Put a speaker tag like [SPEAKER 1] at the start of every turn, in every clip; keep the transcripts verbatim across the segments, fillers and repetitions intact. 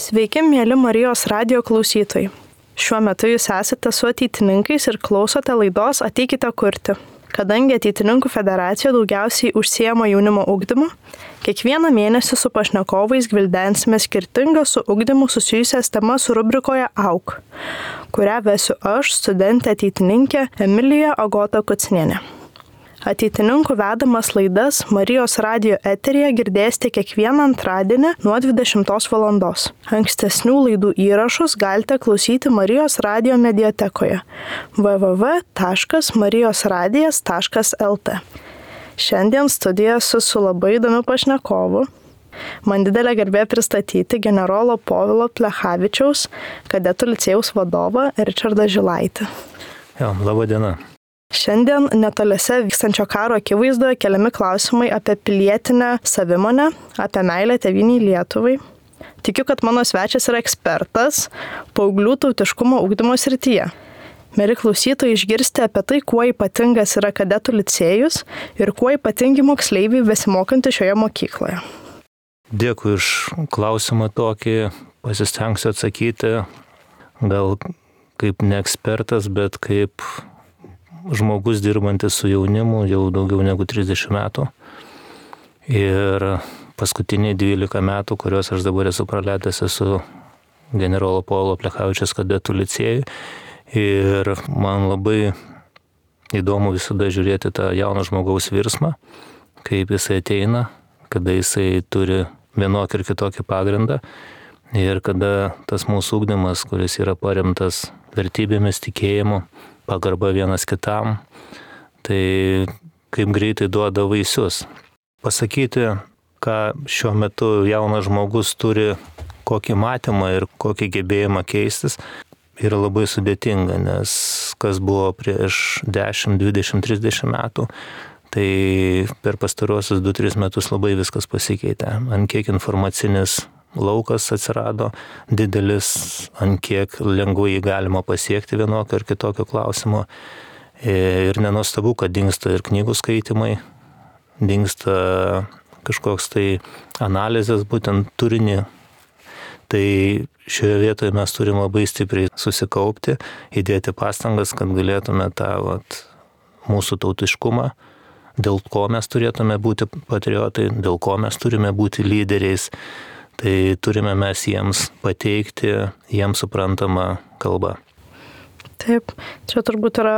[SPEAKER 1] Sveiki, mėly Marijos radijo klausytojai. Šiuo metu jūs esate su ateitininkais ir klausote laidos Ateikite kurti. Kadangi Ateitininkų federacija daugiausiai užsiema jaunimo ugdymu, kiekvieną mėnesį su pašnekovais gvildensime skirtingas su ugdymu susijusias temas rubrikoje Auk, kurią vesiu aš, studentė ateitininkė Emilija Agota Kucinienė. Ateitininkų vedamas laidas Marijos radijo eteryje girdėsite kiekvieną antradienį nuo dvidešimtos valandos. Ankstesnių laidų įrašus galite klausyti Marijos radijo mediatekoje w w w taškas marijos radijas taškas l t. Šiandien studijoje esu su labai įdomiu pašnekovu. Man didelė garbė pristatyti generolo Povilo Plechavičiaus kadetų licėjaus vadovą Ričardą Žilaitį.
[SPEAKER 2] Jo, laba diena.
[SPEAKER 1] Šiandien netoliese vykstančio karo akivaizdoje keliami klausimai apie pilietinę savimonę, apie meilę tėvynei Lietuvai. Tikiu, kad mano svečias yra ekspertas paauglių tautiškumo ugdymo srityje. Mieli klausytojai, išgirsti apie tai, kuo ypatingas yra kadetų licėjus ir kuo ypatingi moksleiviai besimokantys šioje mokykloje.
[SPEAKER 2] Dėkui už klausimą tokį, pasistengsiu atsakyti, gal kaip ne ekspertas, bet kaip žmogus dirbantis su jaunimu jau daugiau negu trisdešimt metų. Ir paskutiniai dvylika metų, kuriuos aš dabar esu praleidęs, esu generolo Povilo Plechavičiaus kadetų licėjui. Ir man labai įdomu visada žiūrėti tą jauno žmogaus virsmą, kaip jisai ateina, kada jisai turi vienokį ir kitokį pagrindą. Ir kada tas mūsų ugdymas, kuris yra paremtas vertybėmis, tikėjimu, pagarba vienas kitam, tai kaip greitai duoda vaisius. Pasakyti, ką šiuo metu jaunas žmogus turi, kokį matymą ir kokį gebėjimą keistis, yra labai sudėtinga, nes kas buvo prieš dešimt, dvidešimt, trisdešimt metų, tai per pastaruosius du tris metus labai viskas pasikeitė. Ant kiek informacinis laukas atsirado didelis, ant kiek lengvai jį galima pasiekti vienokio ir kitokio klausimo. Ir nenuostabu, kad dingsta ir knygų skaitimai, dingsta kažkoks tai analizės, būtent turinį. Tai šioje vietoje mes turime labai stipriai susikaupti, įdėti pastangas, kad galėtume tą vat, mūsų tautiškumą, dėl ko mes turėtume būti patriotai, dėl ko mes turime būti lyderiais, tai turime mes jiems pateikti jiems suprantamą kalbą.
[SPEAKER 1] Taip, čia turbūt yra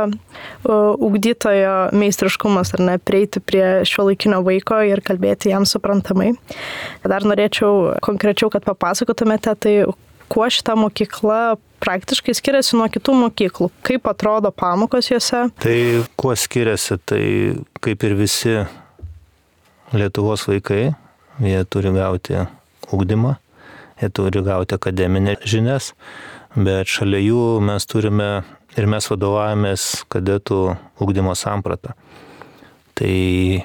[SPEAKER 1] ugdytojo meistriškumas, ar ne, prieiti prie šiuolaikinio vaiko ir kalbėti jam suprantamai. Dar norėčiau konkrečiau, kad papasakotumėte, tai kuo šita mokykla praktiškai skiriasi nuo kitų mokyklų, kaip atrodo pamokos jose?
[SPEAKER 2] Tai kuo skiriasi, tai kaip ir visi Lietuvos vaikai, jie turi gauti ugdymą, jie turi gauti akademinę žinias, bet šalia jų mes turime ir mes vadovaujamės kadetų ugdymo sampratą. Tai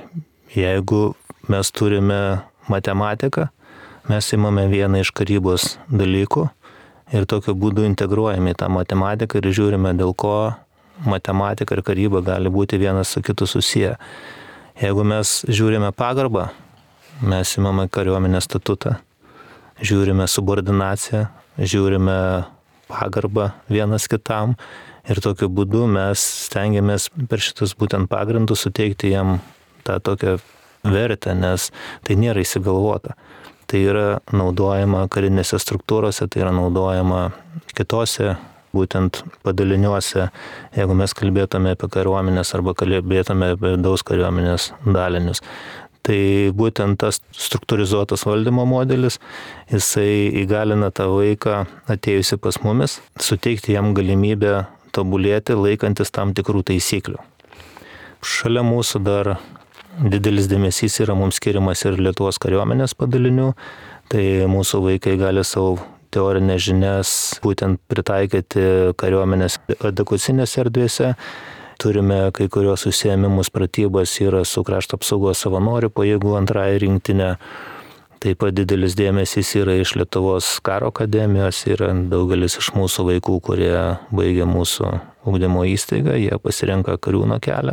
[SPEAKER 2] jeigu mes turime matematiką, mes imame vieną iš karybos dalykų ir tokiu būdu integruojame į tą matematiką ir žiūrime, dėl ko matematika ir karyba gali būti vienas su kitu susiję. Jeigu mes žiūrime pagarbą, mes imame kariuomenės statutą, žiūrime subordinaciją, žiūrime pagarbą vienas kitam ir tokiu būdu mes stengiamės per šitus būtent pagrindus suteikti jam tą tokią vertę, nes tai nėra įsigalvota. Tai yra naudojama karinėse struktūrose, tai yra naudojama kitose būtent padaliniuose, jeigu mes kalbėtume apie kariuomenės arba kalbėtume apie vidaus kariuomenės dalinius. Tai būtent tas struktūrizuotas valdymo modelis, jisai įgalina tą vaiką atėjusi pas mumis, suteikti jam galimybę tobulėti, laikantis tam tikrų taisyklių. Šalia mūsų dar didelis dėmesys yra mums skiriamas ir Lietuvos kariuomenės padalinių, tai mūsų vaikai gali savo teorinės žinias būtent pritaikyti kariuomenės edukacinėse erdvėse. Turime kai kurios užsiėmimus, pratybas yra su krašto apsaugos savanorių pajėgų antrąja rinktinė. Taip pat didelis dėmesys yra iš Lietuvos karo akademijos, yra daugelis iš mūsų vaikų, kurie baigia mūsų ugdymo įstaigą, jie pasirenka kariūno kelią.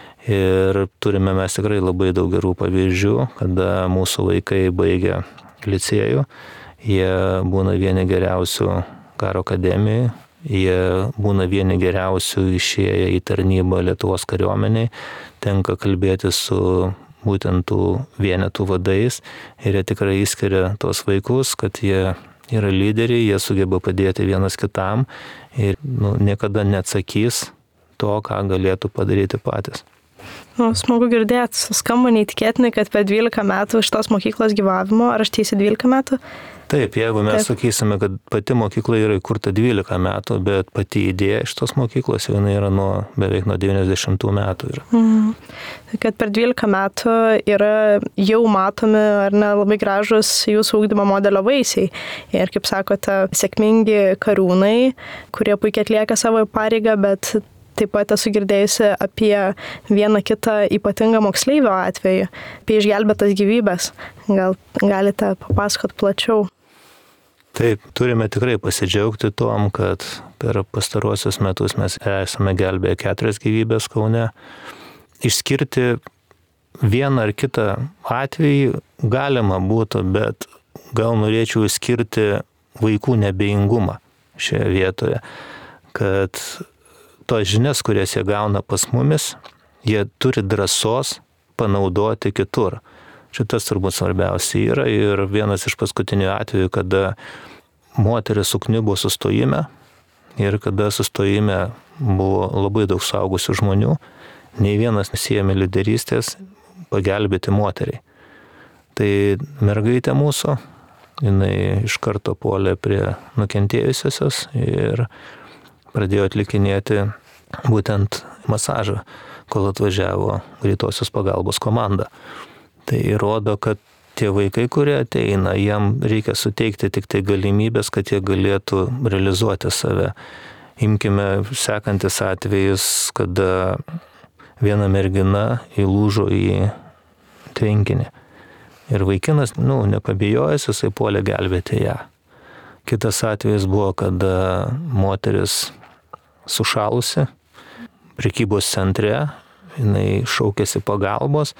[SPEAKER 2] Ir turime mes tikrai labai daug gerų pavyzdžių, kada mūsų vaikai baigia licėjų jie būna vieni geriausių karo akademijai, jie būna vieni geriausių išėję į tarnybą Lietuvos kariuomeniai, tenka kalbėti su būtent tų vienetų vadais ir jie tikrai įskiria tos vaikus, kad jie yra lyderiai, jie sugeba padėti vienas kitam ir nu, niekada neatsakys to, ką galėtų padaryti patys.
[SPEAKER 1] Nu, smagu girdėti, skamba neįtikėtinai, kad per dvylika metų šitos mokyklos gyvavimo, ar aš teisi dvylika metų?
[SPEAKER 2] Taip, jeigu mes Taip. sakysime, kad pati mokykla yra įkurta dvylika metų, bet pati idėja šitos mokyklos jau yra nuo, beveik nuo devyniasdešimtų metų. Yra.
[SPEAKER 1] Mhm. Kad per dvylika metų yra jau matomi ar ne labai gražus jūsų ugdymo modelio vaisiai. Ir kaip sakote, sėkmingi kariūnai, kurie puikiai atlieka savo pareigą, bet taip pat esu girdėjusi apie vieną kitą ypatingą moksleivio atvejį, apie išgelbėtas gyvybės. Gal galite papasakot plačiau?
[SPEAKER 2] Taip, turime tikrai pasidžiaugti tom, kad per pastaruosius metus mes esame gelbėję keturias gyvybės Kaune. Išskirti vieną ar kitą atvejį galima būtų, bet gal norėčiau išskirti vaikų nebejingumą šioje vietoje, kad tos žinias, kurias jie gauna pas mumis, jie turi drąsos panaudoti kitur. Šitas turbūt svarbiausia yra ir vienas iš paskutinių atvejų, kada moteris sukniubo sustojime ir kada sustojime buvo labai daug suaugusių žmonių, nei vienas nesiėmė lyderystės pagelbėti moteriai. Tai mergaitė mūsų, jinai iš karto puolė prie nukentėjusiosios ir pradėjo atlikinėti būtent masažą, kol atvažiavo greitosios pagalbos komanda. Tai rodo, kad tie vaikai, kurie ateina, jiem reikia suteikti tik tai galimybės, kad jie galėtų realizuoti save. Imkime sekantis atvejis, kada viena mergina įlūžo į tvenkinį. Ir vaikinas, nu, nepabijojęs, jisai puolė gelbėti ją. Kitas atvejis buvo, kada moteris sušalusi prekybos centre, jinai šaukėsi pagalbos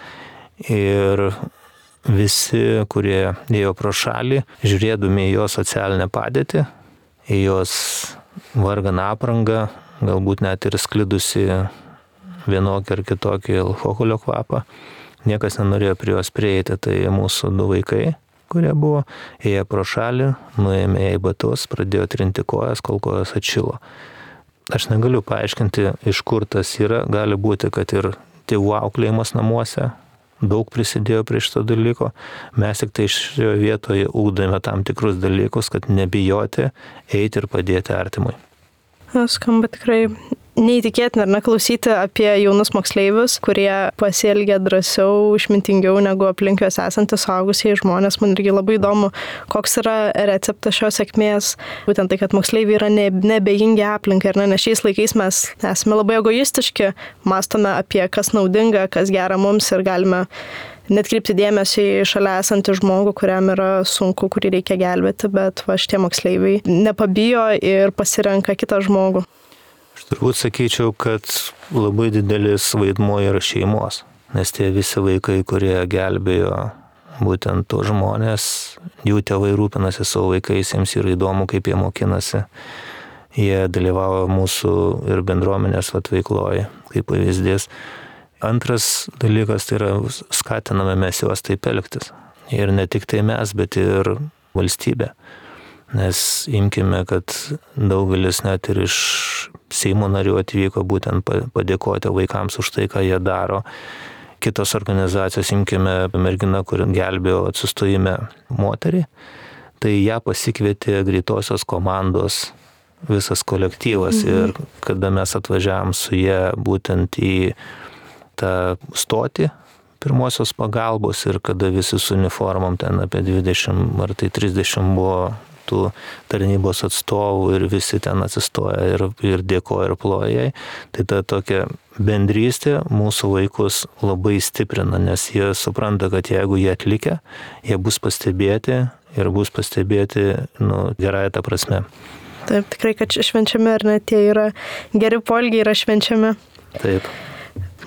[SPEAKER 2] ir visi, kurie ėjo pro šalį, žiūrėdami į jos socialinę padėtį, į jos varganą aprangą, galbūt net ir sklidusi vienokį ar kitokį alkoholio kvapą, niekas nenorėjo prie jos prieiti, tai mūsų du vaikai, kurie buvo, ėjo pro šalį, nuėmė ją į batus, pradėjo trinti kojas, kol kojas atšilo. Aš negaliu paaiškinti, iš kur tas yra, gali būti, kad ir tėvų auklėjimas namuose daug prisidėjo prie šito dalyko. Mes tik tai šioje vietoje ugdome tam tikrus dalykus, kad nebijoti, eiti ir padėti artimui.
[SPEAKER 1] Skamba tikrai neįtikėtina, ar neklausyti apie jaunus moksleivius, kurie pasielgia drąsiau, išmintingiau negu aplink juos esantys suaugusiai žmonės. Man irgi labai įdomu, koks yra receptas šios sėkmės. Būtent tai, kad moksleiviai yra ne, nebejingi aplinkai. Ne? Nes šiais laikais mes esame labai egoistiški, mąstome apie kas naudinga, kas gera mums ir galime net kreipti dėmesį į šalia esantį žmogų, kuriam yra sunku, kurį reikia gelbėti, bet va šitie moksleiviai nepabijo ir pasirenka kitą žmogų.
[SPEAKER 2] Aš turbūt sakyčiau, kad labai didelis vaidmuo yra šeimos, nes tie visi vaikai, kurie gelbėjo būtent to žmonės, jų tėvai rūpinasi savo vaikais, jiems yra įdomu, kaip jie mokinasi. Jie dalyvavo mūsų ir bendruomenės veikloje, kaip pavyzdys. Antras dalykas tai yra skatiname mes juos taip elgtis. Ir ne tik tai mes, bet ir valstybė. Nes imkime, kad daugelis net ir iš Seimo narių atvyko būtent padėkoti vaikams už tai, ką jie daro. Kitos organizacijos, imkime merginą, kur gelbėjo atsistojime moterį, tai ją pasikvietė greitosios komandos visas kolektyvas. Mhm. Ir kada mes atvažiavom su jie būtent į tą stotį pirmosios pagalbos ir kada visi su uniformom, ten apie dvidešimt ar tai trisdešimt buvo tų tarnybos atstovų ir visi ten atsistoja ir, ir dėkoja ir ploja jai, tai ta tokia bendrystė mūsų vaikus labai stiprina, nes jie supranta, kad jeigu jie atlikę, jie bus pastebėti ir bus pastebėti, nu, gerąją tą prasme.
[SPEAKER 1] Taip, tikrai, kad švenčiami ar net tie yra geri poelgiai yra švenčiami.
[SPEAKER 2] Taip.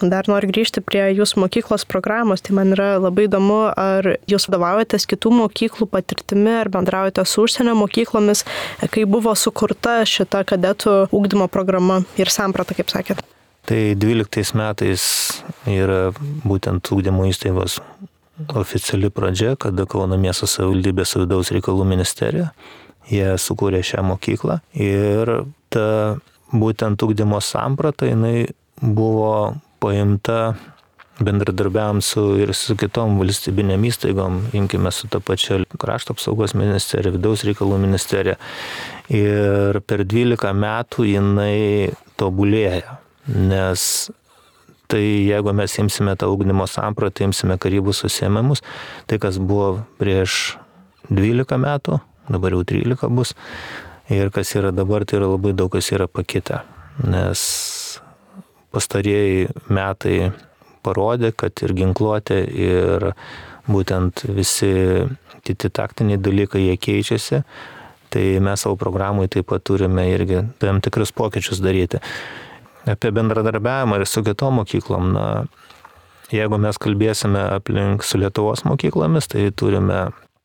[SPEAKER 1] Dar noriu grįžti prie jūsų mokyklos programos, tai man yra labai įdomu, ar jūs vadovaujatės kitų mokyklų patirtimi, ar bendraujate su užsienio mokyklomis, kai buvo sukurta šita kadetų ugdymo programa ir samprata, kaip sakėt.
[SPEAKER 2] Tai dvyliktais metais yra būtent ugdymo įstaigos oficiali pradžia, kada Kauno miesto savivaldybės vidaus reikalų ministerija, jie sukūrė šią mokyklą ir ta būtent ugdymo samprata, jinai buvo paimta bendradarbiavom su ir su kitom valstybinėm įstaigom, imkime su ta pačia krašto apsaugos ministerija, vidaus reikalų ministerija. Ir per dvylika metų jinai tobulėja, nes tai jeigu mes imsime tą ugdymo sampratą, imsime karybos užsiėmimus, tai kas buvo prieš dvylika metų, dabar jau trylika bus, ir kas yra dabar, tai yra labai daug kas yra pakitę, nes pastarieji metai parodė, kad ir ginkluotė, ir būtent visi kiti taktiniai dalykai, jie keičiasi, tai mes savo programui taip pat turime irgi tam tikrus pokyčius daryti. Apie bendradarbiavimą ir su kitom mokyklom, na, jeigu mes kalbėsime aplink su Lietuvos mokyklomis, tai turime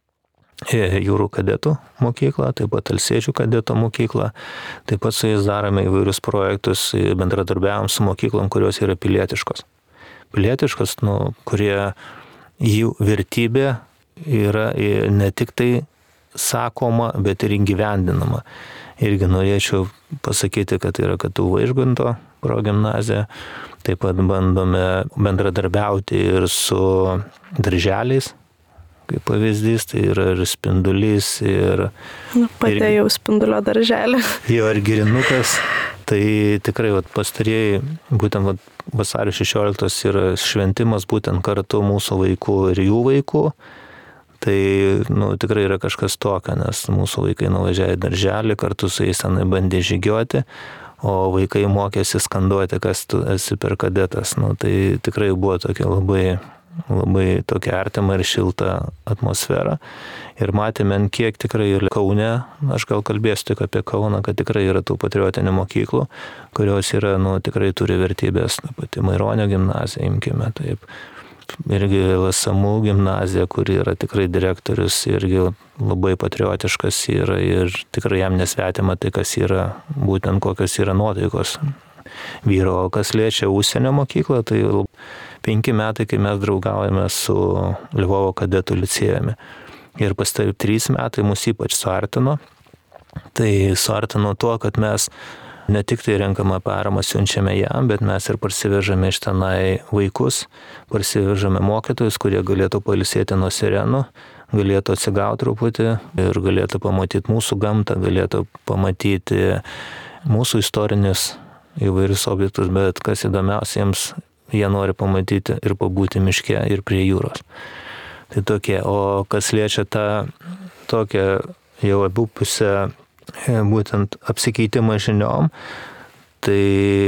[SPEAKER 2] jūrų kadetų mokyklą, taip pat Alsėdžių kadetų mokyklą, taip pat su jais darome įvairius projektus, bendradarbiavom su mokyklom, kurios yra pilietiškos. Pilietiškos, nu, kurie jų vertybė yra ne tik tai sakoma, bet ir įgyvendinama. Irgi norėčiau pasakyti, kad yra K T U Vaižganto progimnazija, taip pat bandome bendradarbiauti ir su darželiais, kaip pavyzdys, tai yra ir Spindulys, ir...
[SPEAKER 1] Nu, patėjau Spindulio darželį.
[SPEAKER 2] Jo, ir Girinukas. Tai tikrai vat, pastarėjai, būtent vat, vasario šešioliktos yra šventimas būtent kartu mūsų vaikų ir jų vaikų. Tai nu, tikrai yra kažkas tokio, nes mūsų vaikai nuvažiavo į darželį, kartu su jais tenai bandė žygiuoti, o vaikai mokėsi skanduoti, kas tu esi per kadetas. Nu, tai tikrai buvo tokia labai... labai tokia artima ir šilta atmosfera. Ir matėme, kiek tikrai ir Kaune, aš gal kalbėsiu tik apie Kauną, kad tikrai yra tų patriotinių mokyklų, kurios yra, nu, tikrai turi vertybės. Ta pati Maironio gimnazija, imkime, taip. Irgi L S M U gimnazija, kuri yra tikrai direktorius, irgi labai patriotiškas yra ir tikrai jam nesvetima tai, kas yra, būtent kokios yra nuotaikos vyro. O kas liečia užsienio mokyklą, tai penki metai, kai mes draugaujame su Lvovo kadetų licėjumi. Ir pastarį trys metai mus ypač suartino. Tai suartino tuo, kad mes ne tik tai renkamą paramą siunčiame jam, bet mes ir parsivežame iš tenai vaikus, parsivežame mokytojus, kurie galėtų pailsėti nuo sirenų, galėtų atsigauti truputį ir galėtų pamatyti mūsų gamtą, galėtų pamatyti mūsų istorinius įvairius objektus, bet kas įdomiausia, jiems jie nori pamatyti ir pabūti miške ir prie jūros. Tai tokie, o kas liečia tą tokią jau abipusę būtent apsikeitimą žiniom, tai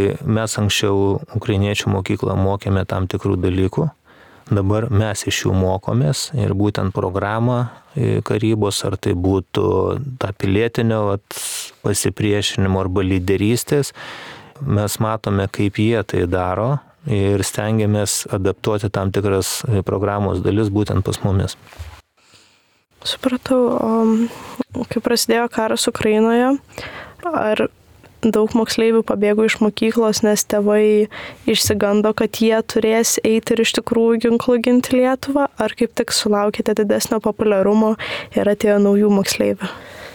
[SPEAKER 2] mes anksčiau ukrainiečių mokyklą mokėme tam tikrų dalykų, dabar mes iš jų mokomės ir būtent programą karybos, ar tai būtų ta pilietinio pasipriešinimo arba lyderystės, mes matome, kaip jie tai daro, ir stengiamės adaptuoti tam tikras programos dalis būtent pas mumis.
[SPEAKER 1] Supratau, o kai prasidėjo karas Ukrainoje, ar daug moksleivių pabėgo iš mokyklos, nes tėvai išsigando, kad jie turės eiti ir iš tikrųjų ginklu ginti Lietuvą, ar kaip tik sulaukėte didesnio populiarumo ir atėjo naujų moksleivių?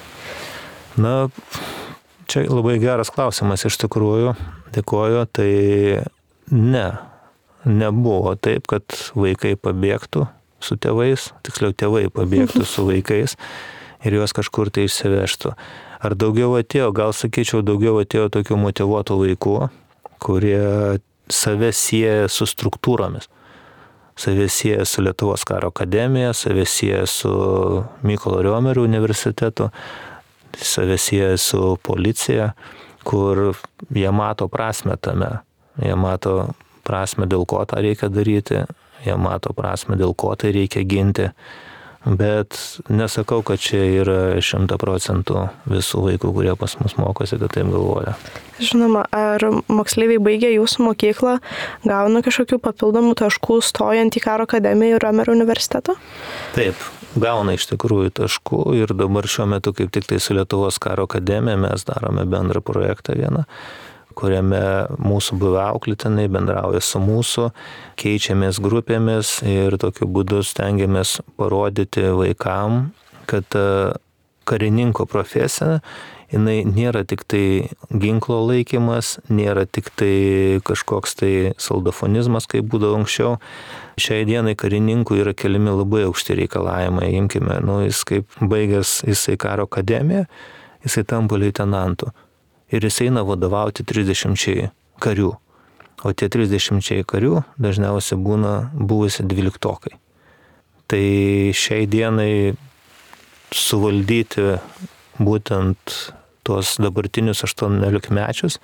[SPEAKER 2] Na, čia labai geras klausimas iš tikrųjų, dėkoju, tai ne, nebuvo taip, kad vaikai pabėgtų su tėvais, tiksliau tėvai pabėgtų su vaikais ir juos kažkur tai išsivežtų. Ar daugiau atėjo, gal sakyčiau, daugiau atėjo tokių motyvuotų vaikų, kurie save sieja su struktūromis. Save sieja su Lietuvos karo akademija, save sieja su Mykolo Riomerio universitetu, save sieja su policija, kur jie mato prasmę tame. Jie mato prasmę, dėl ko tą reikia daryti, jie mato prasmę, dėl ko tai reikia ginti, bet nesakau, kad čia yra šimta procentų visų vaikų, kurie pas mus mokosi, kad taip galvoja.
[SPEAKER 1] Žinoma, ar moksleiviai baigę jūsų mokyklą gauna kažkokių papildomų taškų stojant į Karo akademiją ir Riomerio universitetą?
[SPEAKER 2] Taip, gauna iš tikrųjų taškų ir dabar šiuo metu kaip tik tai su Lietuvos Karo akademija mes darome bendrą projektą vieną, kuriame mūsų buvę auklėtiniai bendrauja su mūsų, keičiamės grupėmis ir tokiu būdu stengiamės parodyti vaikam, kad karininko profesija, jinai nėra tik tai ginklo laikymas, nėra tik tai kažkoks tai soldafonizmas, kaip būdavo anksčiau. Šiai dienai karininkų yra keliami labai aukšti reikalavimai. Imkime, nu, jis kaip baigęs jisai Karo akademiją, jisai tampa leitenantu. Ir jis eina vadovauti trisdešimčiai karių. O tie trisdešimčiai karių dažniausiai būna buvusi dvyliktokai. Tai šiai dienai suvaldyti būtent tuos dabartinius aštuoniolikmečius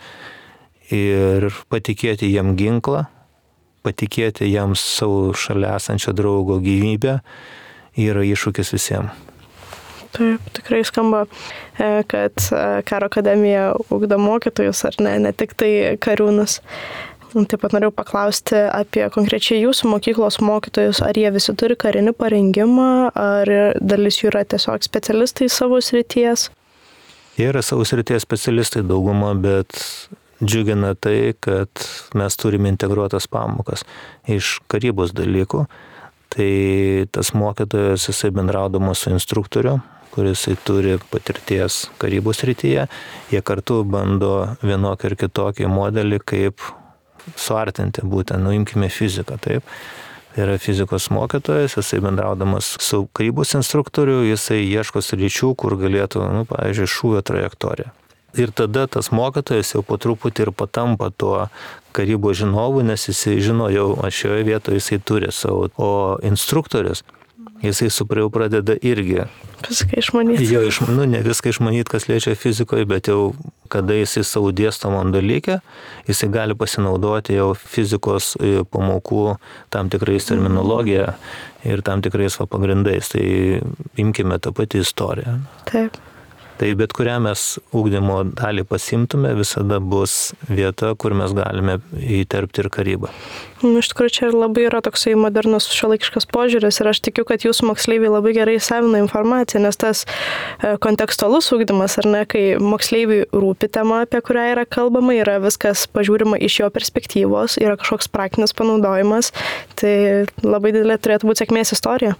[SPEAKER 2] ir patikėti jam ginklą, patikėti jam savo šalia esančio draugo gyvybę yra iššūkis visiems.
[SPEAKER 1] Taip, tikrai skamba, kad Karo akademija ugdo mokytojus, ar ne, ne tik tai kariūnus. Taip pat norėjau paklausti apie konkrečiai jūsų mokyklos mokytojus, ar jie visi turi karinį parengimą, ar dalis jų yra tiesiog specialistai savo srities?
[SPEAKER 2] Jie yra savo srities specialistai dauguma, bet džiugina tai, kad mes turime integruotas pamokas iš karybos dalykų. Tai tas mokytojas, jisai bendraudamas su instruktoriu, kuris turi patirties karybos srityje, jie kartu bando vienokį ir kitokį modelį, kaip suartinti būtent, nuimkime fiziką, taip. Tai yra fizikos mokytojas, jisai bendraudamas su karybos instruktoriu, jisai ieško sričių, kur galėtų, nu, pavyzdžiui, šūvio trajektoriją. Ir tada tas mokytojas jau po truputį ir patampa tuo karybos žinovu, nes jisai žino jau, šioje vietoje jisai turi savo, o instruktorius, jisai suprau pradeda irgi
[SPEAKER 1] viską išmanyti.
[SPEAKER 2] Jo, iš, nu, ne viską išmanyti, kas liečia fizikoje, bet jau kada jisai savo dėstomam dalyke, jisai gali pasinaudoti jau fizikos pamokų tam tikrais terminologija ir tam tikrais va pagrindais. Tai imkime tą patį istoriją.
[SPEAKER 1] Taip.
[SPEAKER 2] Tai bet kurią mes ugdymo dalį pasimtume, visada bus vieta, kur mes galime įterpti ir karybą.
[SPEAKER 1] Iš tikrųjų, čia labai yra toksai modernus šiuolaikiškas požiūris ir aš tikiu, kad jūsų moksleiviai labai gerai savina informaciją, nes tas kontekstualus ugdymas, ar ne, kai moksleiviai rūpi tema, apie kurią yra kalbama, yra viskas pažiūrima iš jo perspektyvos, yra kažkoks praktinis panaudojimas, tai labai didelė turėtų būti sėkmės istorija.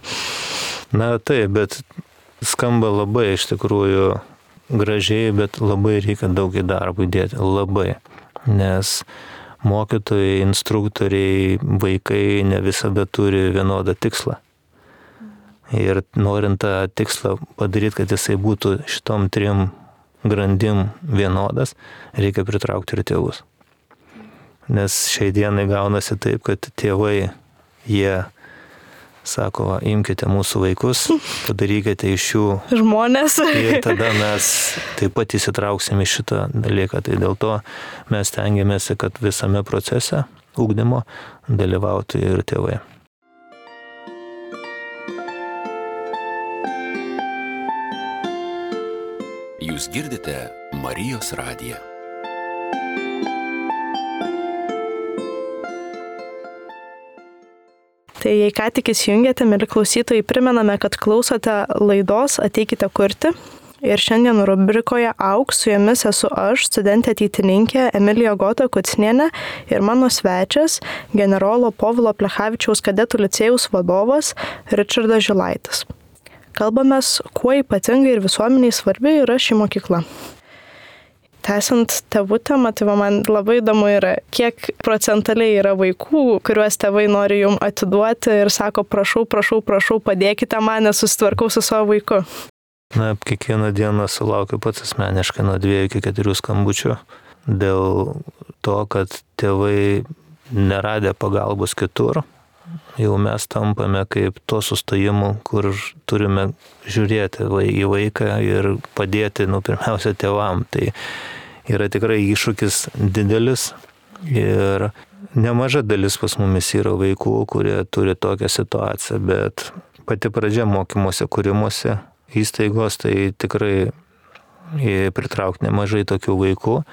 [SPEAKER 2] Na taip, bet skamba labai iš tikrųjų gražiai, bet labai reikia daug į darbą įdėti, labai. Nes mokytojai, instruktoriai, vaikai ne visada turi vienodą tikslą. Ir norint tą tikslą padaryti, kad jisai būtų šitom trim grandim vienodas, reikia pritraukti ir tėvus. Nes šiai dienai gaunasi taip, kad tėvai, jie sako, va, imkite mūsų vaikus, padarykite iš jų
[SPEAKER 1] žmonės.
[SPEAKER 2] Ir tada mes taip pat įsitrauksime į šitą dalyką. Tai dėl to mes tengiamės, kad visame procese ugdymo dalyvautų ir tėvai.
[SPEAKER 3] Jūs girdite Marijos radiją.
[SPEAKER 1] Tai jei ką tik įsijungėte, mieli klausytojai, primename, kad klausote laidos Ateikite kurti. Ir šiandien rubrikoje Auk, su jumis esu aš, studentė ateitininkė Emilija Gota Kucnienė ir mano svečias, generolo Povilo Plechavičiaus kadetų licėjaus vadovas Ričardas Žilaitis. Kalbamės, kuo ypatingai ir visuomeniai svarbi yra ši mokykla. Tęsiant tėvų temą, tai man labai įdomu yra, kiek procentaliai yra vaikų, kuriuos tėvai nori jum atiduoti ir sako, prašau, prašau, prašau, padėkite man, nes susitvarkau su savo vaiku.
[SPEAKER 2] Na, kiekvieną dieną sulaukiu pats asmeniškai nuo dviejų iki keturių skambučių dėl to, kad tėvai neradę pagalbos kitur, jau mes tampame kaip to sustojimu, kur turime žiūrėti į vaiką ir padėti, nu, pirmiausia, tėvam. Tai yra tikrai iššūkis didelis ir nemaža dalis pas mumis yra vaikų, kurie turi tokią situaciją, bet pati pradžia mokymuose, kūrimuose įstaigos, tai tikrai pritraukti nemažai tokių vaikų.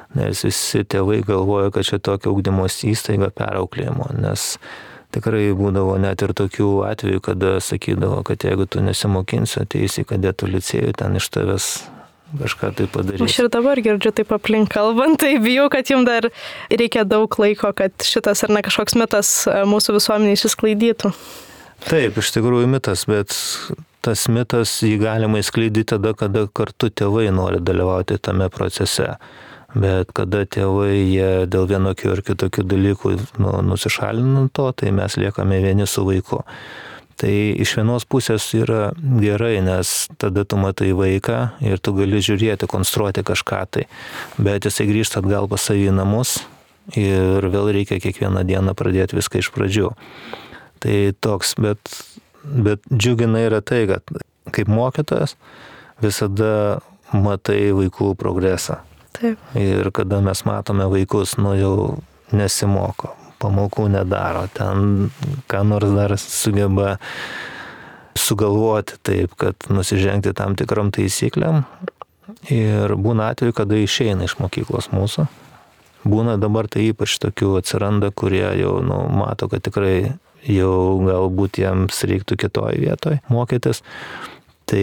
[SPEAKER 2] nes visi tėvai galvoja, kad čia tokia ugdymos įstaiga perauklėjimo, nes tikrai būdavo net ir tokių atvejų, kada sakydavo, kad jeigu tu nesimokinsi, ateisi į kadetų licėjų, ten iš tavęs kažką tai padarys.
[SPEAKER 1] Aš ir dabar girdžiu taip aplink kalbant, tai bijau, kad jums dar reikia daug laiko, kad šitas ar ne kažkoks mitas mūsų visuomenėje išsisklaidytų.
[SPEAKER 2] Taip, iš tikrųjų mitas, bet tas mitas jį galima išsklaidyti tada, kada kartu tėvai nori dalyvauti tame procese. Bet kada tėvai jie dėl vienokių ar kitokių dalykų nu, nusišalina to, tai mes liekame vieni su vaiku. Tai iš vienos pusės yra gerai, nes tada tu matai vaiką ir tu gali žiūrėti, konstruoti kažką tai. Bet jisai grįžta atgal pas savį į namus ir vėl reikia kiekvieną dieną pradėti viską iš pradžių. Tai toks, bet, bet džiugina yra tai, kad kaip mokytojas visada matai vaikų progresą.
[SPEAKER 1] Taip.
[SPEAKER 2] Ir kada mes matome vaikus, nu jau nesimoko, pamokų nedaro, ten ką nors dar sugeba sugalvoti taip, kad nusižengti tam tikram taisyklėm. Ir būna atveju, kada išeina iš mokyklos mūsų. Būna dabar tai ypač tokių atsiranda, kurie jau nu, mato, kad tikrai jau galbūt jiems reiktų kitoj vietoj mokytis. Tai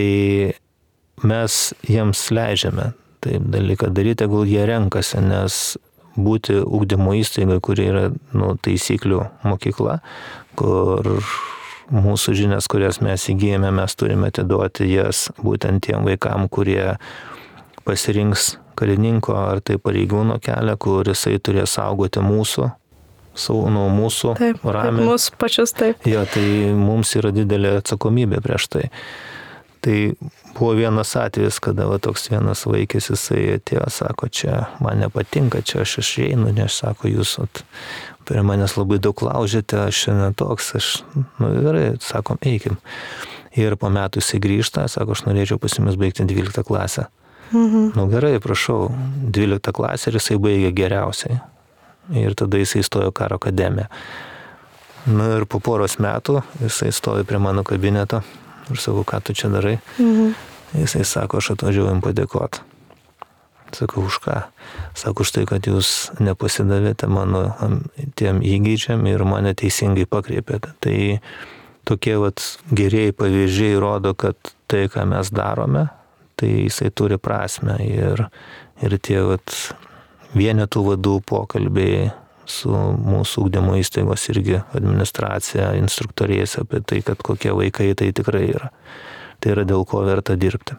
[SPEAKER 2] mes jiems leidžiame taip dalyką daryti, jeigu jie renkasi, nes būti ugdymo įstaigai, kuri yra nu, taisyklių mokykla, kur mūsų žinias, kurias mes įgyjame, mes turime atiduoti jas būtent tiem vaikam, kurie pasirinks karininko ar tai pareigūno kelią, kur jisai turės saugoti mūsų, nuo mūsų
[SPEAKER 1] taip,
[SPEAKER 2] ramiai.
[SPEAKER 1] Taip, mūsų pačius taip.
[SPEAKER 2] Jo, tai mums yra didelė atsakomybė prieš tai. Tai buvo vienas atvejis, kada va, toks vienas vaikis, jisai atėjo, sako, čia man nepatinka, čia aš išeinu, nes sako, jūs at, prie manęs labai daug laužėte, aš šiandien toks, aš, nu gerai, sakom, eikim. Ir po metų jisai grįžta, sako, aš norėčiau pas jumis baigti dvyliktą klasę. Mhm. Nu gerai, prašau, dvyliktą klasę ir jisai baigė geriausiai. Ir tada jisai įstojo karo akademiją. Nu ir po poros metų jisai stojo prie mano kabineto. Ir sakau, ką tu čia darai? Mhm. Jisai sako, aš atvažiuoju jums padėkoti. Sakau, už ką? Sako, už tai, kad jūs nepasidavėte mano tiem įgūdžiam ir mane teisingai pakreipėte. Tai tokie vat gerieji pavyzdžiai rodo, kad tai, ką mes darome, tai jisai turi prasmę. Ir, ir tie vat vienetų vadų pokalbiai su mūsų ugdymo įstaigos irgi administracija, instruktoriais apie tai, kad kokie vaikai tai tikrai yra. Tai yra dėl ko verta dirbti.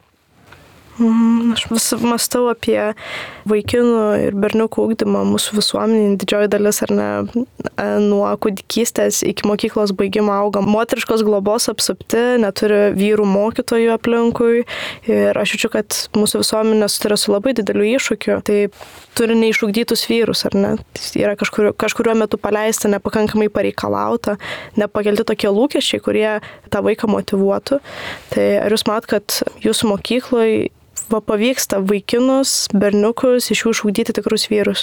[SPEAKER 1] Mm, aš vis mąstau apie vaikinų ir berniukų ugdymą mūsų visuomenėje. Didžioji dalis, ar ne, nuo kūdikystės iki mokyklos baigimo auga moteriškos globos apsupti, neturi vyrų mokytojų aplinkui. Ir aš jaučiu, kad mūsų visuomenė susiduria su labai dideliu iššūkiu. Tai turi neišugdytus vyrus, ar ne? Yra kažkur, kažkuriuo metu paleista, nepakankamai pareikalauta, nepakelti tokie lūkesčiai, kurie tą vaiką motyvuotų. Tai ar jūs mat, kad jūsų mokykloje va, pavyksta vaikinus, berniukus, iš jų išugdyti tikrus vyrus?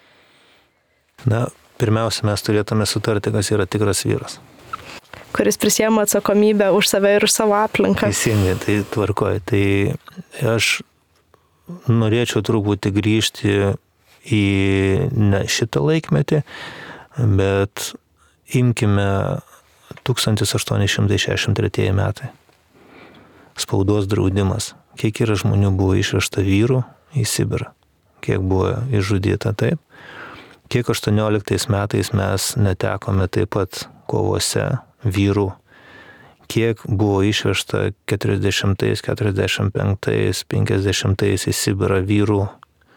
[SPEAKER 2] Na, pirmiausia, mes turėtume sutarti, kas yra tikras vyras.
[SPEAKER 1] Kuris prisiema atsakomybę už save ir už savo aplinką.
[SPEAKER 2] Teisingai, tai tvarkoju. Tai aš norėčiau truputį grįžti į ne šitą laikmetį, bet imkime tūkstantis aštuoni šimtai šešiasdešimt treči metai. Spaudos draudimas. Kiek yra žmonių buvo išvežta vyrų į Sibirą? Kiek buvo išžudyta taip? Kiek aštuonioliktais metais mes netekome taip pat kovose vyrų? Kiek buvo išvežta keturiasdešimtais, keturiasdešimt penktais, penkiasdešimtais į Sibirą vyrų?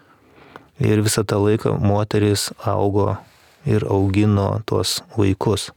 [SPEAKER 2] Ir visą tą laiką moterys augo ir augino tuos vaikus.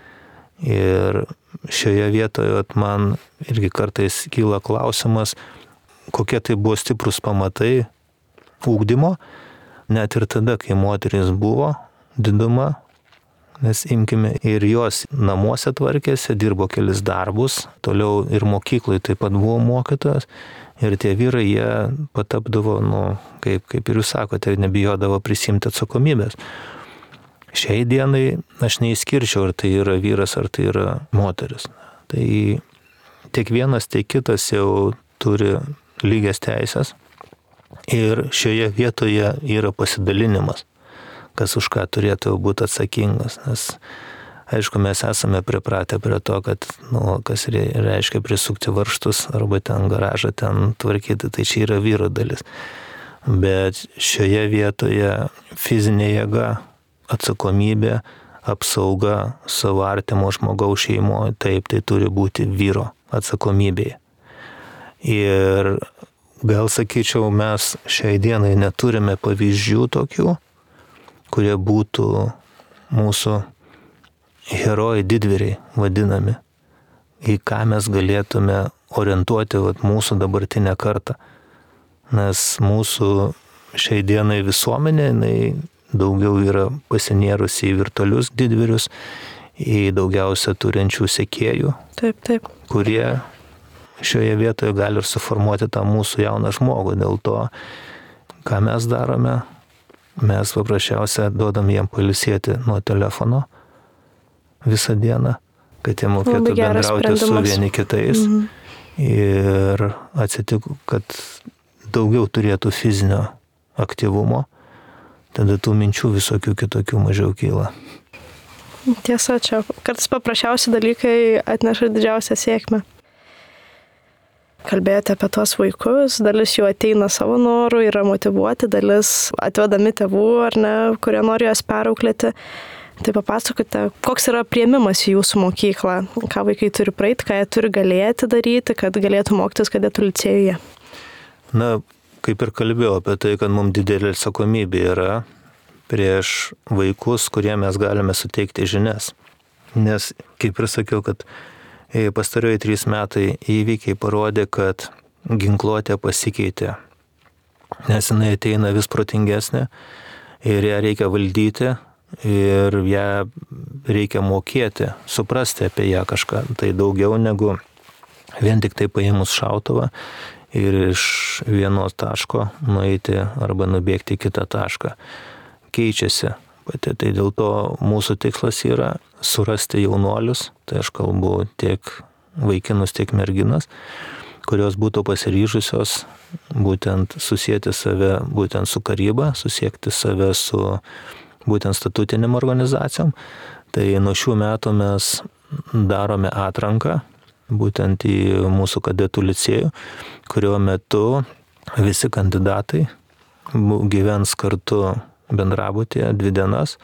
[SPEAKER 2] Ir šioje vietoje man irgi kartais kyla klausimas, kokie tai buvo stiprus pamatai ugdymo, net ir tada, kai moteris buvo diduma, nes imkime ir jos namuose tvarkėsi, dirbo kelis darbus, toliau ir mokyklai taip pat buvo mokytojas, ir tie vyrai, jie patapdavo, nu, kaip, kaip ir jūs sakote, nebijodavo prisimti atsakomybės. Šiai dienai aš neįskirčiau, ar tai yra vyras, ar tai yra moteris. Tai tiek vienas, tiek kitas jau turi lygias teisės Ir šioje vietoje yra pasidalinimas, kas už ką turėtų būti atsakingas. Nes, aišku, mes esame pripratę prie to, kad, nu, kas reiškia prisukti varžtus arba ten garažą ten tvarkyti, tai čia yra vyro dalis. Bet šioje vietoje fizinė jėga, atsakomybė, apsauga savo artimo žmogaus šeimoje, taip, tai turi būti vyro atsakomybėje. Ir gal sakyčiau, mes šiai dienai neturime pavyzdžių tokių, kurie būtų mūsų herojai didvyriai vadinami, į ką mes galėtume orientuoti vat, mūsų dabartinę kartą. Nes mūsų šiai dienai visuomenė, jinai daugiau yra pasinėrusi į virtualius didvyrius, į daugiausia turinčių sekėjų,
[SPEAKER 1] Taip, taip.
[SPEAKER 2] kurie šioje vietoje gali ir suformuoti tą mūsų jauną žmogų. Dėl to, ką mes darome, mes paprasčiausia duodam jiem pailsėti nuo telefono visą dieną, kad jie mokėtų bendrauti su vieni kitais. Mhm. Ir atsitiko, kad daugiau turėtų fizinio aktyvumo, tada tų minčių visokių kitokių mažiau kyla.
[SPEAKER 1] Tiesa, čia kartais paprasčiausi dalykai atneša didžiausią sėkmę. Kalbėjote apie tuos vaikus, dalis jų ateina savo norų, yra motyvuoti, dalis atvedami tėvų, ar ne, kurie nori juos perauklėti. Tai papasakokite, koks yra priėmimas į jūsų mokyklą, ką vaikai turi praeiti, ką jie turi galėti daryti, kad galėtų mokytis kadetų licėjuje.
[SPEAKER 2] Na, kaip ir kalbėjau apie tai, kad mums didelė atsakomybė yra prieš vaikus, kurie mes galime suteikti žinias. Nes, kaip ir sakiau, kad pastarojai trys metai įvykiai parodė, kad ginkluotė pasikeitė. Nes jinai ateina vis protingesnė ir ją reikia valdyti ir ją reikia mokėti, suprasti apie ją kažką. Tai daugiau negu vien tik tai paėmus šautuvą ir iš vienos taško nueiti arba nubėgti į kitą tašką. Keičiasi pati. Tai dėl to mūsų tikslas yra surasti jaunuolius, tai aš kalbu tiek vaikinus, tiek merginas, kurios būtų pasiryžusios būtent susijęti save būtent su karyba, susiekti save su būtent statutiniam organizacijom. Tai nuo šių metų mes darome atranką būtent į mūsų kadetų licėjų, kurio metu visi kandidatai gyvens kartu bendrabutyje dvi dienas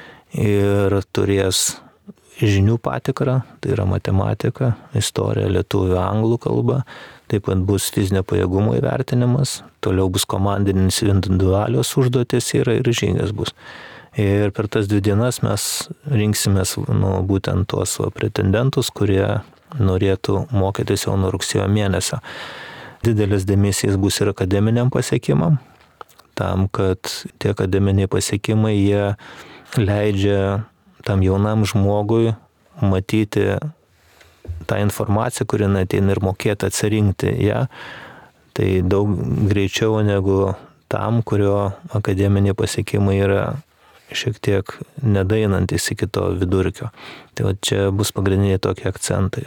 [SPEAKER 2] ir turės žinių patikrą, tai yra matematika, istorija, lietuvių, anglų kalba, taip pat bus fizinio pajėgumo įvertinimas, toliau bus komandinis individualios užduotis yra ir žinias bus. Ir per tas dvi dienas mes rinksimės nu, būtent tuos va, pretendentus, kurie norėtų mokytis jau nuo rugsėjo mėnesio. Didelis dėmesys bus ir akademiniam pasiekimam, tam, kad tie akademiniai pasiekimai jie leidžia tam jaunam žmogui matyti tą informaciją, kuri ateina ir mokėti atsirinkti ją, tai daug greičiau negu tam, kurio akademiniai pasiekimai yra šiek tiek nedainantis iki to vidurkio. Tai va čia bus pagrindiniai tokie akcentai.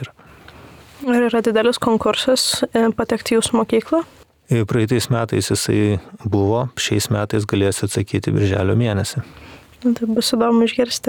[SPEAKER 1] Ar yra didelis konkursas patekti į jūsų mokyklą?
[SPEAKER 2] Praeitais metais jisai buvo, šiais metais galėsiu atsakyti birželio mėnesį.
[SPEAKER 1] Tai bus įdomu išgirsti.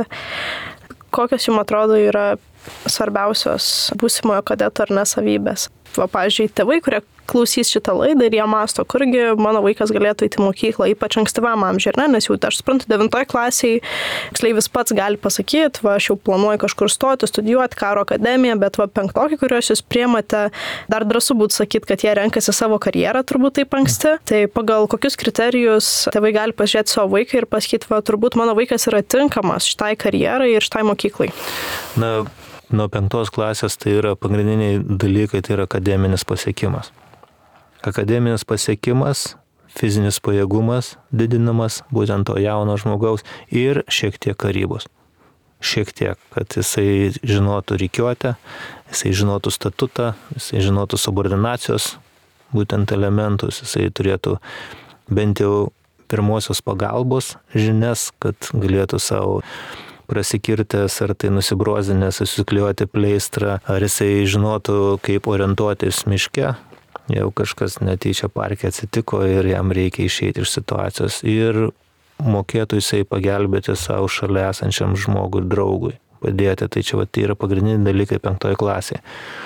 [SPEAKER 1] Kokios jums atrodo yra svarbiausios būsimojo kadeto ar nesavybės? Va, pavyzdžiui, tėvai, kurie klausys šitą laidą ir jie masto, kurgi mano vaikas galėtų eiti į mokyklą, ypač ankstyvam amžiui, ne? Nes jau, aš suprantu, devintoje klasėje moksleivis pats gali pasakyti, va, aš jau planuoju kažkur stoti, studijuoti karo akademiją, bet va, penktokai, kuriuos jūs priemate, dar drąsu būtų sakyti, kad jie renkasi savo karjerą turbūt taip anksti. Tai pagal kokius kriterijus tėvai gali pažiūrėti savo vaiką ir pasakyti, va, turbūt mano vaikas yra tinkamas šitai karjerai ir šitai mokyklai?
[SPEAKER 2] Na, nuo penktos klasės tai yra pagrindiniai dalykai, tai yra akademinis pasiekimas. Akademinis pasiekimas, fizinis pajėgumas didinamas, būtent to jauno žmogaus ir šiek tiek karybos. Šiek tiek, kad jisai žinotų rikiuotę, jisai žinotų statutą, jisai žinotų subordinacijos būtent elementus, jisai turėtų bent jau pirmosios pagalbos žinias, kad galėtų savo prasikirtęs, ar tai nusibrozinęs, susiklijuoti pleistrą, ar jisai žinotų, kaip orientuotis miške, jau kažkas netyčia parke atsitiko ir jam reikia išeiti iš situacijos. Ir mokėtų jisai pagelbėti savo šalia esančiam žmogui ir draugui, padėti. Tai čia va, tai yra pagrindiniai dalykai penktoje klasėje.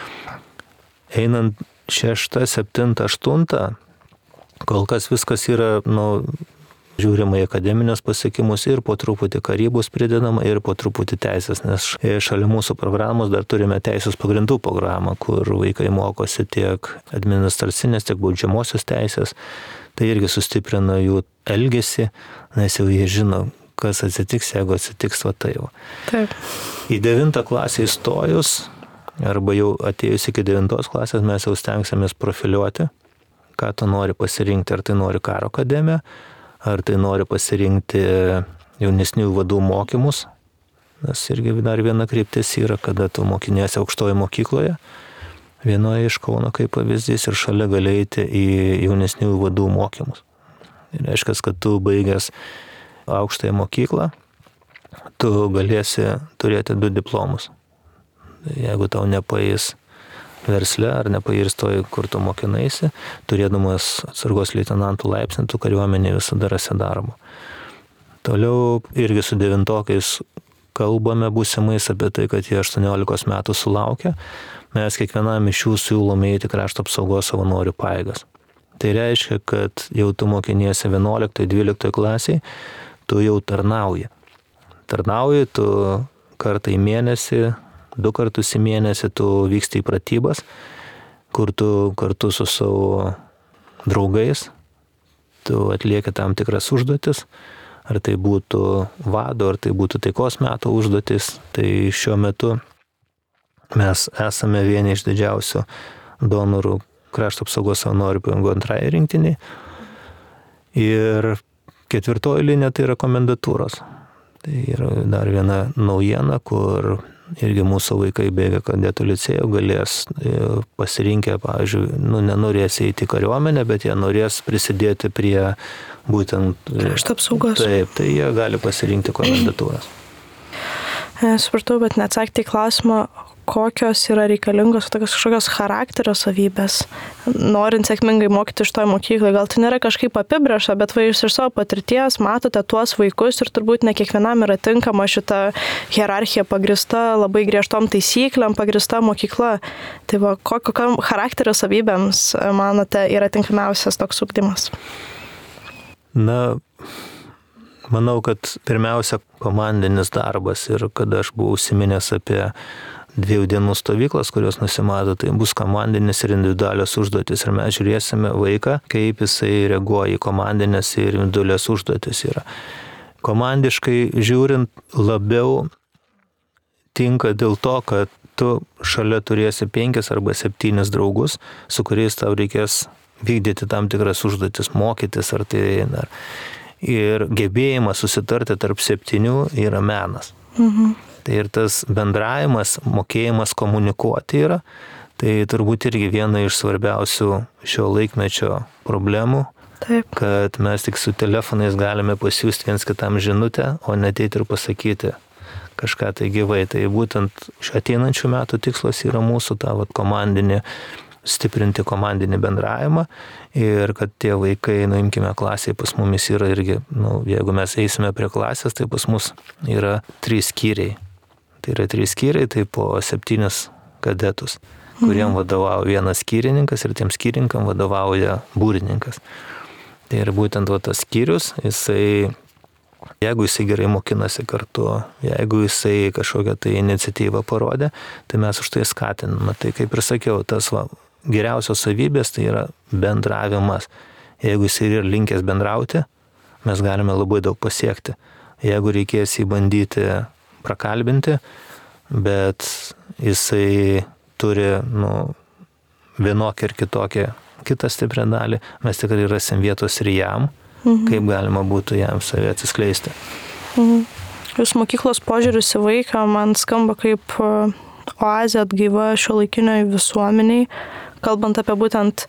[SPEAKER 2] Einant šeštą, septintą, aštuntą, kol kas viskas yra, nu, žiūrima į akademinius pasiekimus ir po truputį karybos pridedama ir po truputį teisės, nes šalia mūsų programos dar turime teisės pagrindų programą, kur vaikai mokosi tiek administracinės, tiek baudžiamosios teisės. Tai irgi sustiprina jų elgesį, nes jau jie žino, kas atsitiks, jeigu atsitiks va tai jau.
[SPEAKER 1] Taip.
[SPEAKER 2] Į devintą klasę įstojus, arba jau atėjus iki devintos klasės, mes jau stengsimės profiliuoti, ką tu nori pasirinkti, ar tai nori karo akademiją, ar tai nori pasirinkti jaunesnių vadų mokymus, nes irgi dar viena kryptis yra, kada tu mokiniesi aukštoje mokykloje, vienoje iš Kauno kaip pavyzdys, ir šalia gali eiti į jaunesnių vadų mokymus. Tai reiškia, kad tu baigęs aukštąją mokyklą, tu galėsi turėti du diplomus. Jeigu tau nepaeis versle ar nepairs toj, kur tu mokinaisi, turėdamas atsargos leitenantų laipsnį, tu kariuomenėje visada rasi darbą. Toliau irgi su devintokais kalbame būsimais apie tai, kad jie aštuoniolikos metų sulaukia. Mes kiekvienam iš jų siūlome eiti krašto apsaugos savanorių pajėgas. Tai reiškia, kad jau tu mokiniesi vienuoliktoje, dvyliktoje klasėje, tu jau tarnauji. Tarnauji, tu kartą į mėnesį, du kartus į mėnesį tu vyksti į pratybas, kur tu kartu su savo draugais, tu atlieki tam tikras užduotis, ar tai būtų vado, ar tai būtų taikos metų užduotis. Tai šiuo metu mes esame vieni iš didžiausių donorų krašto apsaugos savanorių pajėgų antrąjai rinktiniai. Ir ketvirtoji linija tai yra komendatūros. Tai yra dar viena naujiena, kur irgi mūsų vaikai bėga kadetų licėjų, galės pasirinkę, pavyzdžiui, nu, nenorės eiti į kariuomenę, bet jie norės prisidėti prie būtent
[SPEAKER 1] krašto apsaugos.
[SPEAKER 2] Taip, tai jie gali pasirinkti komendatūras.
[SPEAKER 1] Supratau, bet neatsakyti į klausimą, kokios yra reikalingos tokios kažkokios charakterio savybės, norint sėkmingai mokyti iš toj mokyklai. Gal tai nėra kažkaip apibrėžta, bet va jūs iš savo patirties matote tuos vaikus ir turbūt ne kiekvienam yra tinkama šita hierarchija pagrįsta labai griežtom taisyklėm, pagrįsta mokykla. Tai va, kokiom charakterio savybėms, manote, yra tinkamiausias toks ugdymas?
[SPEAKER 2] Na, manau, kad pirmiausia komandinis darbas, ir kada aš buvau užsiminęs apie dviejų dienų stovyklas, kurios nusimato, tai bus komandinis ir individualios užduotis. Ir mes žiūrėsime vaiką, kaip jisai reaguoja į komandinės ir individualias užduotis. Yra. Komandiškai žiūrint labiau tinka dėl to, kad tu šalia turėsi penkis arba septynis draugus, su kuriais tau reikės vykdyti tam tikras užduotis, mokytis ar tai eina. Ir gebėjimas susitarti tarp septynių yra menas. Mhm. Tai ir tas bendravimas, mokėjimas komunikuoti yra, tai turbūt irgi viena iš svarbiausių šio laikmečio problemų. Taip. Kad mes tik su telefonais galime pasiųsti viens kitam žinutę, o ne ateiti ir pasakyti kažką tai gyvai. Tai būtent šių ateinančių metų tikslas yra mūsų tą vat, komandinį, stiprinti komandinį bendravimą ir kad tie vaikai, nuimkime klasėje, pas mumis yra irgi, nu, jeigu mes eisime prie klasės, tai pas mus yra trys skyriai. Tai yra trys skyriai, tai po septynis kadetus, kuriem vadovauja vienas skyrininkas ir tiem skyrininkam vadovauja būrininkas. Tai yra būtent va, tas skyrius, jisai, jeigu jisai gerai mokinasi kartu, jeigu jisai kažkokią tai iniciatyvą parodė, tai mes už tai skatiname. Tai kaip ir sakiau, tas va, geriausios savybės tai yra bendravimas. Jeigu jisai yra linkęs bendrauti, mes galime labai daug pasiekti. Jeigu reikės jį bandyti prakalbinti, bet jisai turi nu, vienokį ir kitokį kitą stiprią dalį, mes tikrai rasim vietos ir jam, mhm. kaip galima būtų jam savį atsiskleisti.
[SPEAKER 1] Mhm. Jūs mokyklos požiūris į vaiką man skamba kaip oazė atgaiva šiuolaikiniai visuomeniai, kalbant apie būtent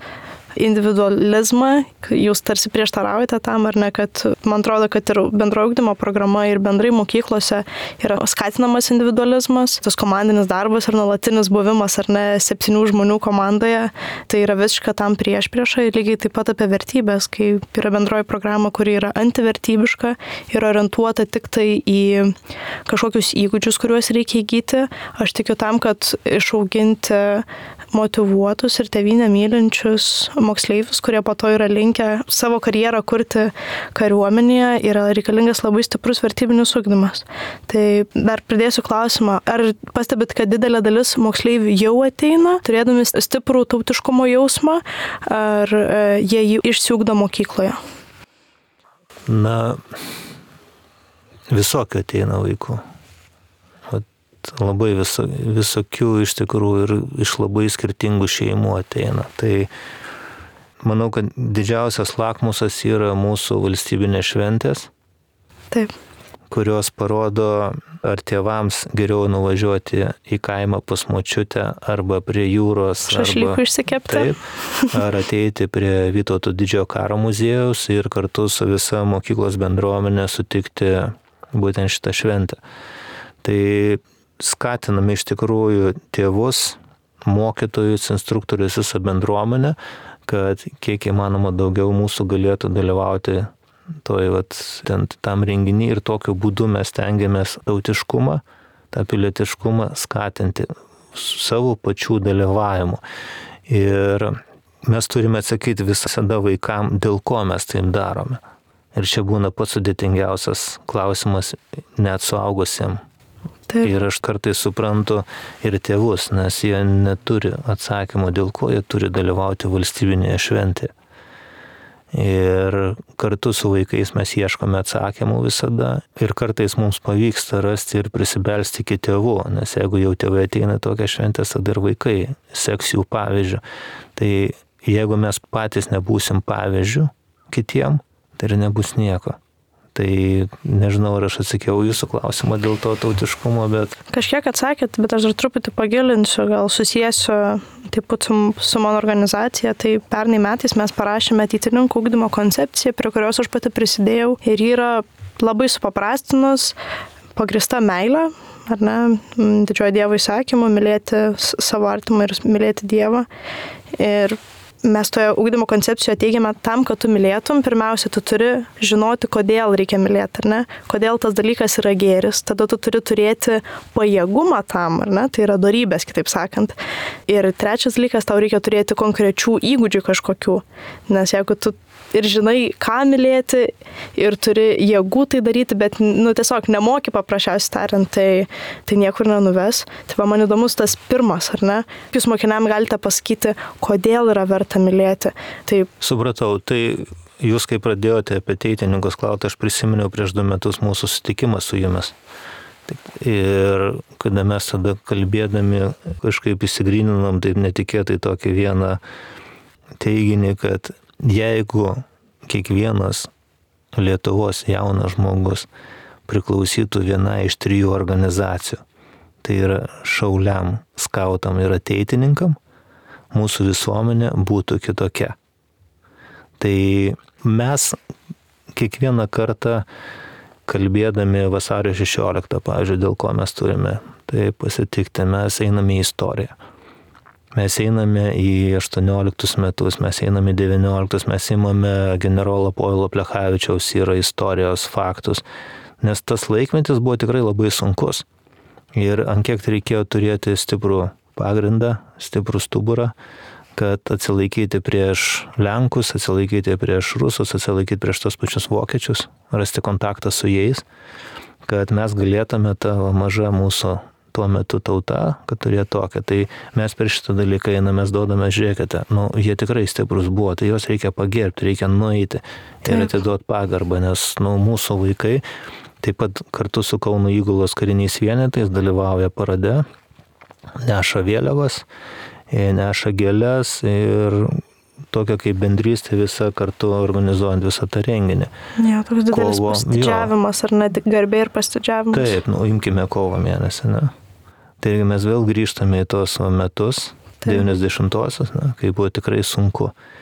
[SPEAKER 1] individualizmą, jūs tarsi prieštaraujate tam, ar ne, kad man atrodo, kad ir bendrojo ugdymo programa ir bendrai mokyklose yra skatinamas individualizmas, tas komandinis darbas ir nuolatinis buvimas, ar ne, septynių žmonių komandoje, tai yra visiška tam priešprieša ir lygiai taip pat apie vertybės, kai yra bendroji programa, kuri yra antivertybiška ir orientuota tik tai į kažkokius įgūdžius, kuriuos reikia įgyti. Aš tikiu tam, kad išauginti motyvuotus ir tėvynę mylinčius moksleivius, kurie po to yra linkę savo karjerą kurti kariuomenėje, yra reikalingas labai stiprus vertybinis ugdymas. Tai dar pridėsiu klausimą, ar pastebit, kad didelė dalis moksleivių jau ateina, turėdami stiprų tautiškumo jausmą, ar jie jį išsiugdo mokykloje?
[SPEAKER 2] Na, visokių ateina vaikų. Vat labai viso, visokių iš tikrųjų ir iš labai skirtingų šeimų ateina. Tai manau, kad didžiausias lakmusas yra mūsų valstybinės šventės.
[SPEAKER 1] Taip.
[SPEAKER 2] Kurios parodo, ar tėvams geriau nuvažiuoti į kaimą pas močiutę arba prie jūros.
[SPEAKER 1] Šašlykų išsikepti.
[SPEAKER 2] Taip, ar ateiti prie Vytauto didžiojo karo muziejaus ir kartu su visa mokyklos bendruomenė sutikti būtent šitą šventę. Tai skatiname iš tikrųjų tėvus, mokytojus, instruktorius, visą bendruomenę, kad kiek įmanoma daugiau mūsų galėtų dalyvauti toj, vat, ten, tam renginį ir tokiu būdu mes tengiamės tautiškumą, tą pilietiškumą skatinti savo pačių dalyvavimu. Ir mes turime atsakyti visada vaikam, dėl ko mes taip darome. Ir čia būna pats sudėtingiausias klausimas net suaugusiem. Taip. Ir aš kartais suprantu ir tėvus, nes jie neturi atsakymų, dėl ko jie turi dalyvauti valstybinėje šventėje. Ir kartu su vaikais mes ieškome atsakymų visada ir kartais mums pavyksta rasti ir prisibelsti iki tėvų, nes jeigu jau tėvai ateina tokią šventę, tada ir vaikai seks jų pavyzdžių. Tai jeigu mes patys nebūsim pavyzdžių kitiem, tai ir nebus nieko. Tai nežinau, ar aš atsakiau jūsų klausimą dėl to tautiškumo, bet...
[SPEAKER 1] Kažkiek atsakėt, bet aš dar truputį pagilinsiu, gal susijęsiu taip pat su, su mano organizacija. Tai pernai metais mes parašėme ateitininkų ugdymo koncepciją, prie kurios aš pati prisidėjau. Ir yra labai supaprastinus, pagrįsta meilė, ar ne, didžiojo Dievo įsakymu, mylėti savo artimą ir mylėti Dievą. Ir mes toje ugdymo koncepcijoje teigiame, tam, kad tu mylėtum, pirmiausia, tu turi žinoti, kodėl reikia mylėti, ar ne? Kodėl tas dalykas yra gėris. Tada tu turi turėti pajėgumą tam, ar ne? Tai yra dorybės, kitaip sakant. Ir trečias dalykas, tau reikia turėti konkrečių įgūdžių kažkokių. Nes jeigu tu ir žinai, ką mylėti, ir turi jėgų tai daryti, bet nu, tiesiog nemoki paprasčiausiai tariant, tai, tai niekur nenuves. Tai va, man įdomus tas pirmas, ar ne? Jūs mokiniam galite pasakyti, kodėl yra verta mylėti. Tai...
[SPEAKER 2] Supratau, tai jūs kai pradėjote apie ateitininkus klausti, aš prisiminiau prieš du metus mūsų susitikimą su jumis. Ir kada mes tada kalbėdami kažkaip įsigryninom taip netikėtai tokį vieną teiginį, kad jeigu kiekvienas Lietuvos jaunas žmogus priklausytų vienai iš trijų organizacijų, tai yra šauliam, skautam ir ateitininkam, mūsų visuomenė būtų kitokia. Tai mes kiekvieną kartą kalbėdami vasario šešioliktą, pavyzdžiui, dėl ko mes turime tai pasitikti, mes einame į istoriją. Mes einame į aštuonioliktus metus, mes einame į devynioliktus, mes imame generolo Povilo Plechavičiaus yra istorijos faktus, nes tas laikmetis buvo tikrai labai sunkus. Ir ant kiek reikėjo turėti stiprų pagrindą, stiprų stuburą, kad atsilaikyti prieš Lenkus, atsilaikyti prieš Rusus, atsilaikyti prieš tos pačius vokiečius, rasti kontaktą su jais, kad mes galėtume tą mažą mūsų tuo metu tauta, kad turėtų tokią. Tai mes per šitą dalyką einame, mes duodame, žiūrėkite, nu, jie tikrai stiprus buvo, tai juos reikia pagerbti, reikia nueiti ir atiduoti pagarbą, nes nu, mūsų vaikai taip pat kartu su Kauno Įgulos kariniais vienetais dalyvauja parade, neša vėliavas, neša gėles ir tokia kaip bendrystė visa kartu organizuojant visą tą renginį.
[SPEAKER 1] Ne, toks didelis kovo, pasididžiavimas, ar net garbė ir pasididžiavimas.
[SPEAKER 2] Taip, nu, imkime kovo mėnesį, ne? Taigi mes vėl grįžtame į tos metus, devyniasdešimtuosius, ne, kai buvo tikrai sunku.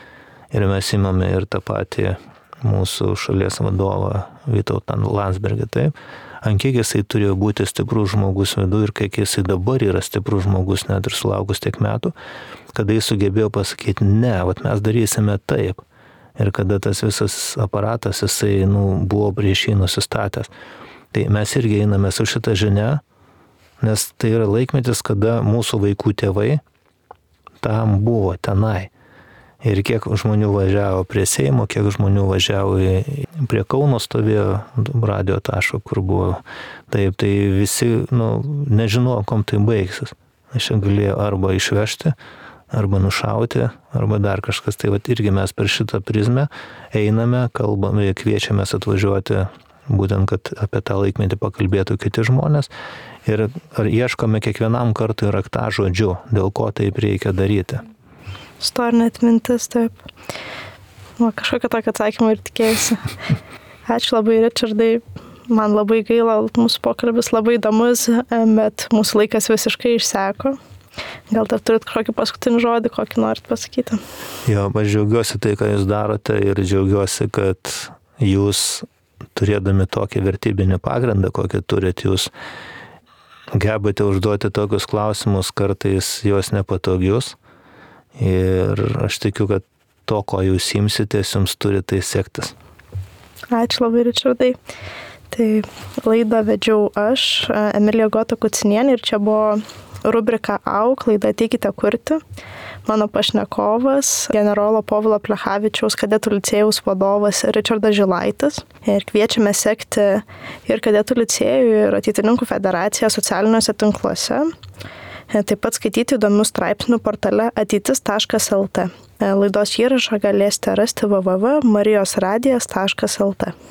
[SPEAKER 2] Ir mes imame ir tą patį mūsų šalies vadovą Vytautą Landsbergį, taip. Ant kiek jisai turėjo būti stiprus žmogus vidu ir kiek jisai dabar yra stiprus žmogus, net ir sulaukus tiek metų, kada jis sugebėjo pasakyti, ne, vat mes darysime taip. Ir kada tas visas aparatas, jisai nu, buvo prieš jį nusistatęs. Tai mes irgi einame su šitą žinią, nes tai yra laikmetis, kada mūsų vaikų tėvai tam buvo tenai. Ir kiek žmonių važiavo prie Seimo, kiek žmonių važiavo prie Kauno stovėjo radio taško, kur buvo. Taip, tai visi, nu, nežinojo, kom tai baigsis. Aš galėjau arba išvežti, arba nušauti, arba dar kažkas. Tai vat irgi mes per šitą prizmę einame, kalbame, kviečiamės atvažiuoti, būtent, kad apie tą laikmetį pakalbėtų kiti žmonės. Ir ar ieškome kiekvienam kartui raktažodžiu, dėl ko taip reikia daryti.
[SPEAKER 1] Istorinė atmintis, taip. Va, kažkokią tokią atsakymą ir tikėjusi. Ačiū labai, Richardai. Man labai gaila, mūsų pokalbis labai įdomus, bet mūsų laikas visiškai išseko. Gal dar turit kažkokį paskutinį žodį, kokį norit pasakyti?
[SPEAKER 2] Jo, aš džiaugiuosi tai, ką jūs darote ir džiaugiuosi, kad jūs, turėdami tokį vertybinį pagrindą, kokį turit, jūs gebate užduoti tokius klausimus, kartais juos nepatogius. Ir aš tikiu, kad to, ko jūs imsitės, jums turi tai sektis.
[SPEAKER 1] Ačiū labai, Richardai. Tai laidą vedžiau aš, Emilija Gota Kucinienė, ir čia buvo rubrika Auk, laida Ateikite kurti. Mano pašnekovas, generolo Povilo Plechavičiaus kadetų licėjaus vadovas Richardas Žilaitis. Ir kviečiame sekti ir kadetų licėjų, ir Ateitininkų federaciją socialiniuose tinkluose. Taip pat skaityti įdomių straipsnių portale ateitis taškas lt. Laidos įrašą galėsite rasti w w w taškas marijos radijas taškas lt.